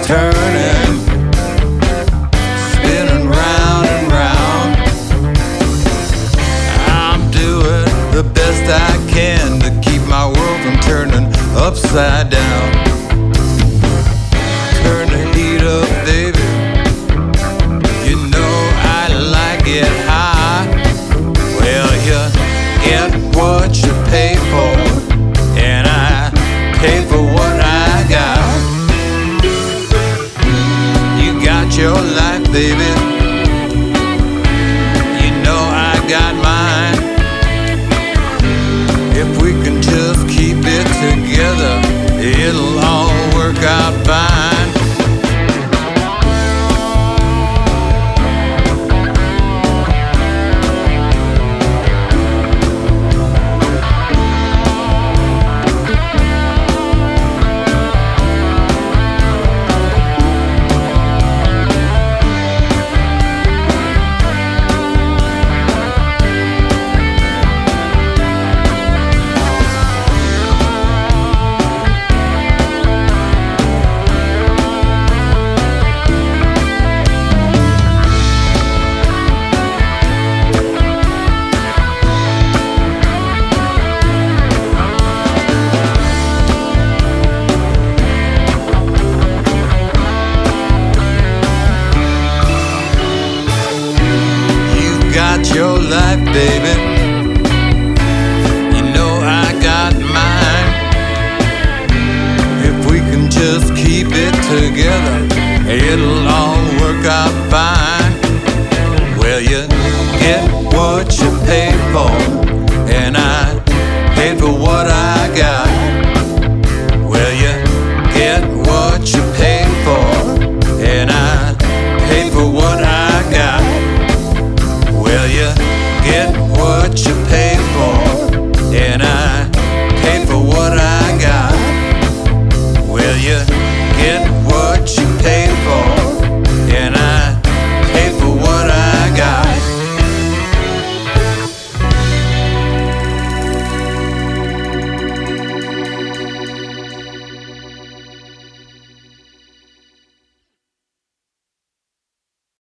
turning, spinning round and round. I'm doing the best I can to keep my world from turning upside down. Turn the heat up, baby. You know I like it high. Well, you get what you pay for, and I pay for what I got. You got your life, baby. You know I got mine. If we can just keep it together, it'll all work out fine. Got your life, baby. You know I got mine. If we can just keep it together, it'll all work out fine. Well, you get what you pay for, and I paid for what I got. Well, you get what you pay for, and I paid for what I got. Well, you get what you pay for, and I pay for what I got. Well, you get